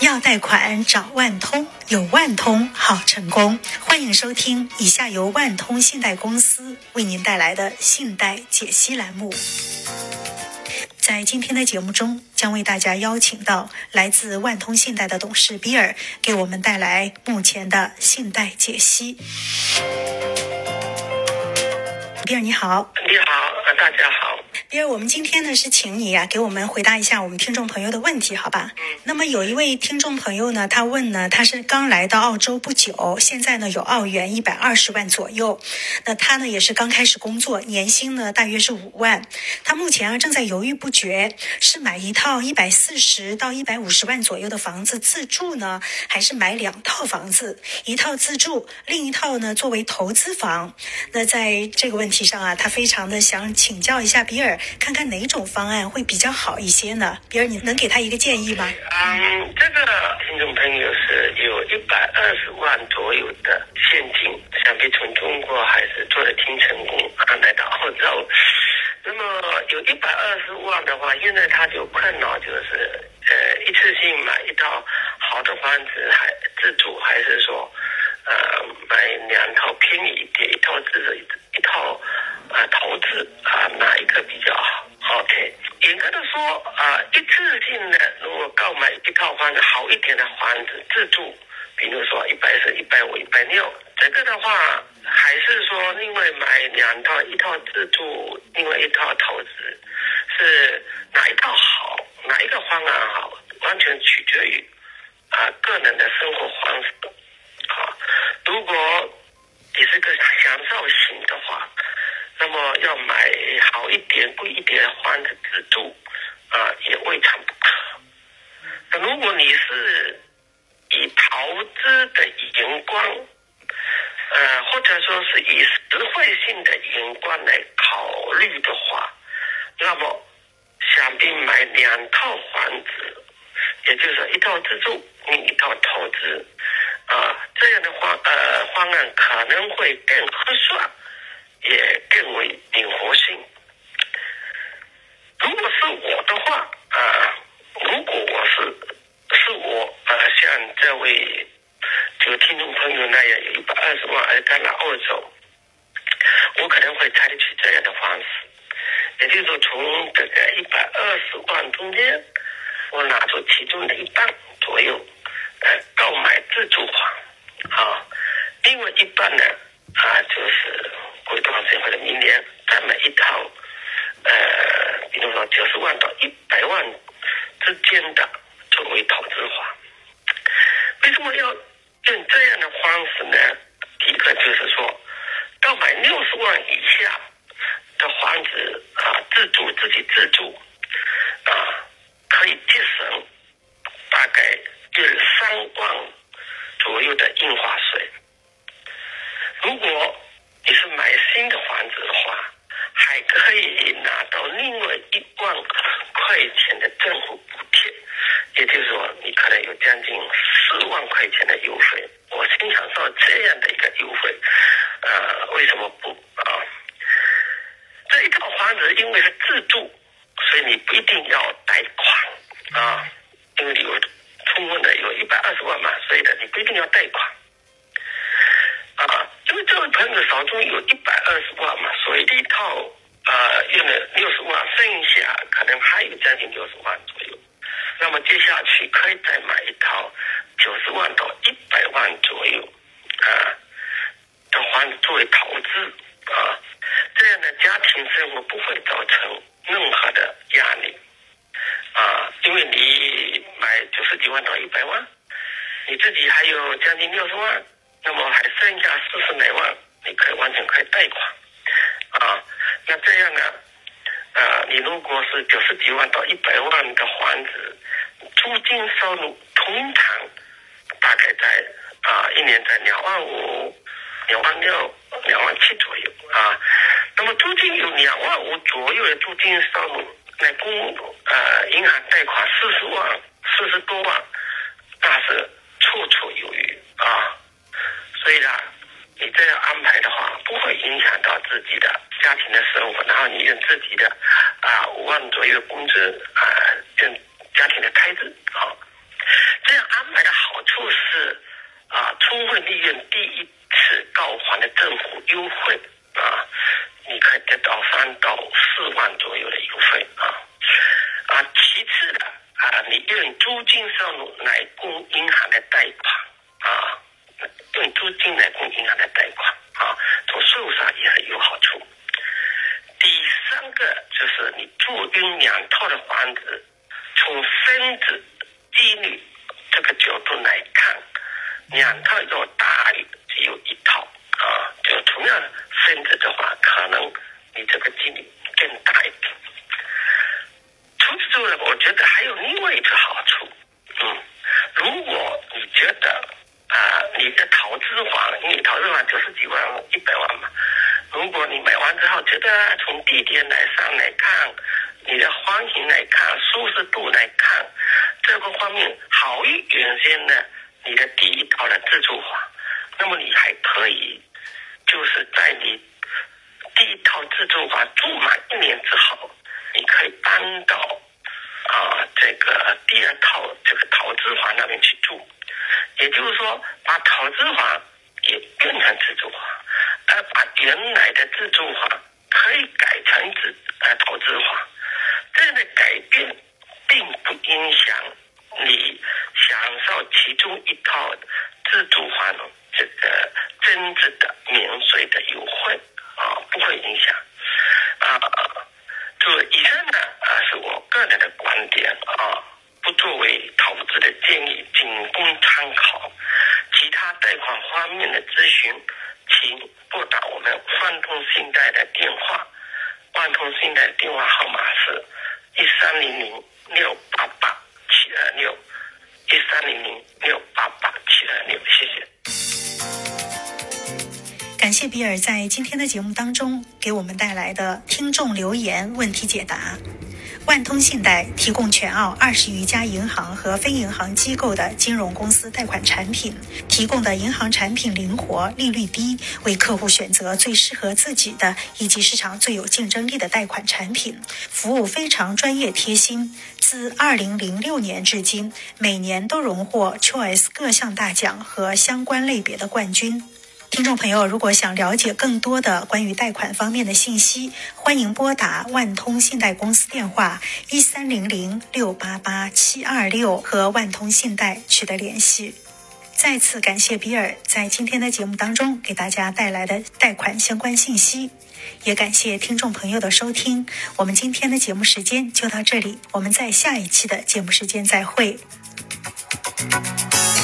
要贷款找万通，有万通好成功。欢迎收听以下由万通信贷公司为您带来的信贷解析栏目。在今天的节目中，将为大家邀请到来自万通信贷的董事比尔，给我们带来目前的信贷解析。比尔你好。 你好，大家好。 比尔，我们今天呢是请你给我们回答一下我们听众朋友的问题，好吧？那么有一位听众朋友呢，他问呢，他是刚来到澳洲不久，现在呢有澳元120万左右。那他呢也是刚开始工作，年薪呢大约是5万。他目前正在犹豫不决，是买一套140到150万左右的房子自住呢，还是买2套房子，一套自住，另一套呢作为投资房。那在这个问题上他非常的想请教一下比尔，看看哪种方案会比较好一些呢？比尔，你能给他一个建议吗？ 这个听众朋友是有120万左右的现金，想必从中国还是做得挺成功来到澳洲。那么有120万的话，现在他就困扰就是一次性买一套好的房子还自住，还是说买2套便宜一点，一套自住，一套投资哪一个比较好 ？OK， 严格的说一次性的如果购买一套房子好一点的房子自住，比如说140、150、160，这个的话还是说另外买2套，一套自住，另外一套投资，是哪一套好，哪一个方案好，完全取决于个人的生活方式。如果你是个享受型的话，那么要买好一点、贵一点的房子自住也未尝不可。那如果你是以投资的眼光或者说是以实惠性的眼光来考虑的话，那么想必买2套房子，也就是说一套自住，另一套投资这样的方案可能会更合算，也更为灵活性。如果是我的话如果是我像这位这个听众朋友那样有120万而刚来澳洲，我可能会采取这样的方式，也就是说从这个120万中间，我拿出其中的1半左右购买自住房另外一半呢就是过一段时间或者明年再买一套比如说90万到100万之间的作为投资房。为什么要用这样的方式呢？第一个就是说购买60万以下的房子自己自住可以节省大概就是3万左右的印花税。如果你是买新的房子的话，还可以拿到另外1万块钱的政府补贴，也就是说你可能有将近4万块钱的优惠。我欣赏到这样的一个优惠为什么不这一套房子因为是自住，所以你不一定要贷款因为你有充分的有120万嘛，所以呢你不一定要贷款因为这位朋友手中有120万嘛，所以这一套用了60万，剩下可能还有将近60万左右。那么接下去可以再买一套90万到100万左右的房子作为投资这样的家庭生活不会造成任何的压力因为你买90几万到100万，你自己还有将近60万，那么还剩下40来万，你完全可以贷款那这样呢你如果是90几万到100万的房子，租金收入通常大概在1年在2万5、2万6、2万7左右那么租金有2万5左右的租金收入来供银行贷款40多万，那是绰绰有余所以呢你这样安排的话不会影响到自己的家庭的生活，然后你用自己的5万左右的工资用家庭的开支这样安安排的好处是充分利用第一次购房的政府优惠你可以得到3到4万左右的优惠其次的你用租金收入来供银行的贷款用租金来供银行的贷款从税务上也是有好处。第3个就是你住用2套的房子，从升值几率这个角度来看，2套要大于只有1套就同样升值的话，可能你这个几率更大一点。除此之外，我觉得还有另外一个好处，如果你觉得你的投资房，因为投资房90几万、100万嘛，如果你买完之后觉得从地点上来看，你的房型来看，舒适度来看，这个方面好于原先的你的第一套的自住房，那么你还可以就是在你第一套自住房住满1年之后，你可以搬到这个第2套这个投资房那边去住，也就是说把投资房也变成自住房，而把原来的自住房可以改成投资房。这样的改变并不影响你享受其中一套自住房这个增值的免税的优惠不会影响就以上呢是我个人的观点不作为投资的建议，仅供参考。其他贷款方面的咨询，请拨打我们万通信贷的电话。万通信贷电话号码是1300688726，1300688726，谢谢。 感谢比尔在今天的节目当中给我们带来的听众留言问题解答。万通信贷提供全澳20余家银行和非银行机构的金融公司贷款产品，提供的银行产品灵活，利率低，为客户选择最适合自己的以及市场最有竞争力的贷款产品，服务非常专业贴心。自2006年至今，每年都荣获 Choice 各项大奖和相关类别的冠军。听众朋友，如果想了解更多的关于贷款方面的信息，欢迎拨打万通信贷公司电话1300688726和万通信贷取得联系。再次感谢比尔在今天的节目当中给大家带来的贷款相关信息，也感谢听众朋友的收听。我们今天的节目时间就到这里，我们在下一期的节目时间再会。